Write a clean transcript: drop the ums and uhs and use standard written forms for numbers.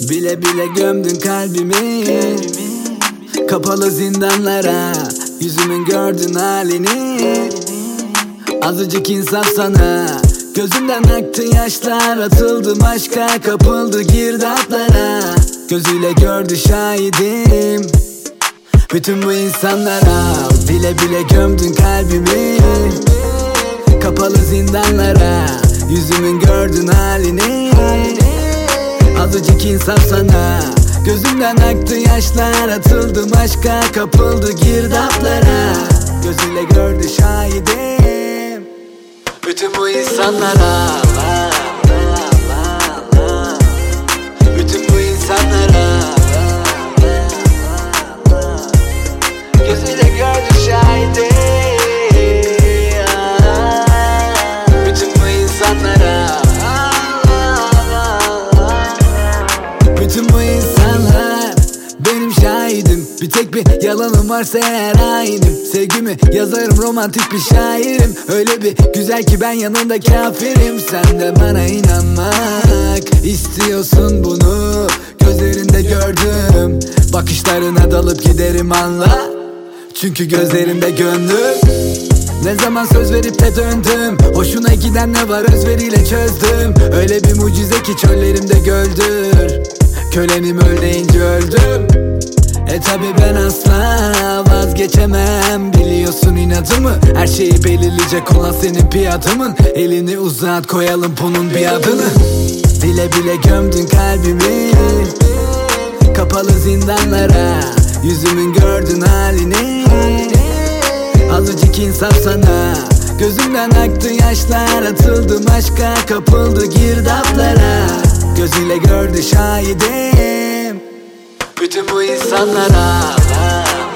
Bile bile gömdün kalbimi, kapalı zindanlara. Yüzümün gördün halini, azıcık insaf sana. Gözümden aktı yaşlar, atıldım aşka, kapıldı girdaplara. Gözüyle gördü şahidim bütün bu insanlara. Bile bile gömdün kalbimi, kapalı zindanlara. Yüzümün gördün halini, azıcık insaf sana. Gözümden aktı yaşlar, atıldım aşka, kapıldı girdaplara. Gözüyle gördü şahidim bütün bu insanlara. Bütün bu insanlara. Gözüyle gördü şahidim bütün bu insanlara. Bütün bu insanlar benim şahidim. Bir tek bir yalanım varsa eğer hainim. Sevgimi yazarım, romantik bir şairim. Öyle bir güzel ki ben yanında kafirim. Sen de bana inanmak istiyorsun bunu. Gözlerinde gördüm, bakışlarına dalıp giderim anla. Çünkü gözlerinde gönlüm. Ne zaman söz verip de döndüm, hoşuna giden ne var özveriyle çözdüm. Öyle bir mucize ki çöllerimde göldür. Kölenim öl deyince öldüm. Tabi ben asla vazgeçemem, biliyorsun inadımı. Her şeyi belirleyecek olan senin piyadımın. Elini uzat, koyalım bunun bir adını. Bile bile gömdün kalbimi, kapalı zindanlara. Yüzümün gördün halini, azıcık insaf sana. Gözümden aktı yaşlar, atıldım aşka, kapıldı girdaplara. Gözüyle gördü şahidim bütün bu insanlara.